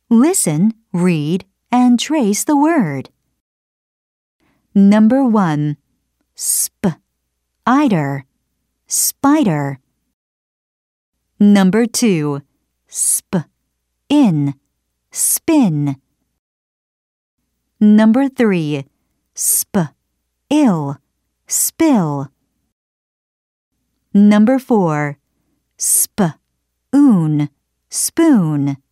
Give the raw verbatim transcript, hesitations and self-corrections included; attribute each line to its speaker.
Speaker 1: Listen, read, and trace the word. Number one. Sp, eider, spider. Number two. Sp, in, spin. Number three. Sp, ill, spill. Number four. Sp, oon, spoon.